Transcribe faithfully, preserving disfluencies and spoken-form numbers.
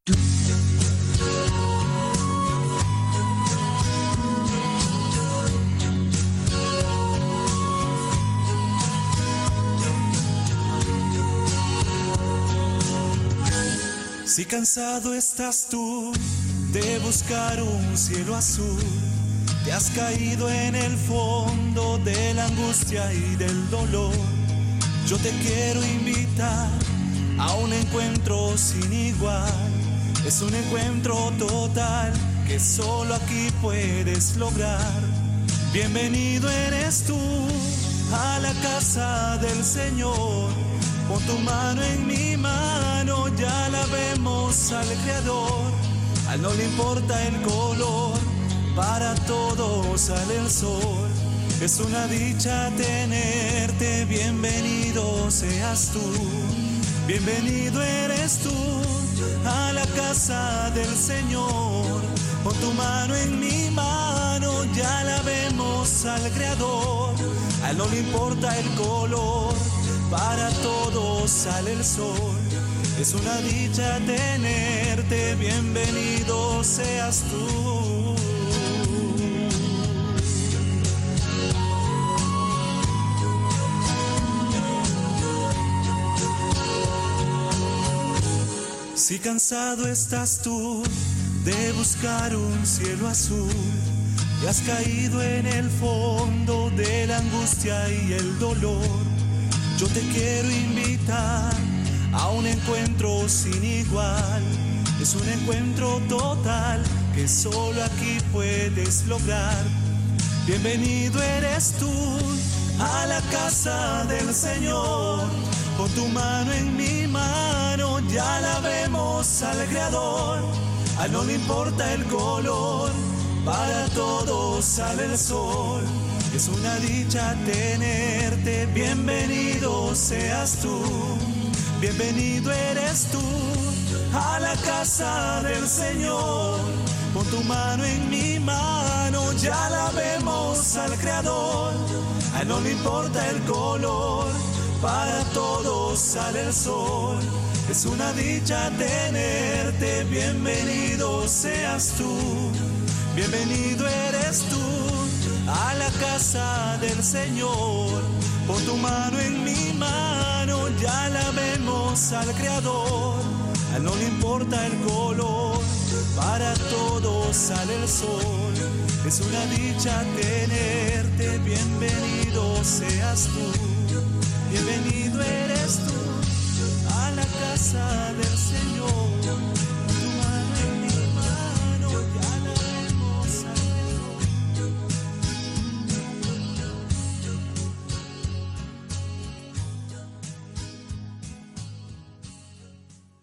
Si cansado estás tú de buscar un cielo azul, te has caído en el fondo de la angustia y del dolor, yo te quiero invitar a un encuentro sin igual. Es un encuentro total que solo aquí puedes lograr. Bienvenido eres tú a la casa del Señor. Pon tu mano en mi mano, ya la vemos al Creador. A él no le importa el color, para todos sale el sol. Es una dicha tenerte, bienvenido seas tú. Bienvenido eres tú a la casa del Señor. Pon tu mano en mi mano, ya la vemos al Creador. A él no le importa el color, para todos sale el sol. Es una dicha tenerte, bienvenido seas tú. Si cansado estás tú de buscar un cielo azul, y has caído en el fondo de la angustia y el dolor, yo te quiero invitar a un encuentro sin igual. Es un encuentro total que solo aquí puedes lograr. Bienvenido eres tú a la casa del Señor. Pon tu mano en mi mano, ya la vemos al Creador. A él no le importa el color, para todos sale el sol. Es una dicha tenerte, bienvenido seas tú. Bienvenido eres tú a la casa del Señor. Pon tu mano en mi mano, ya la vemos al Creador. A él no le importa el color, para todos sale el sol. Es una dicha tenerte, bienvenido seas tú. Bienvenido eres tú a la casa del Señor. Pon tu mano en mi mano, ya la vemos al Creador. A él no le importa el color, para todos sale el sol. Es una dicha tenerte, bienvenido seas tú. Bienvenido eres tú a la casa del Señor.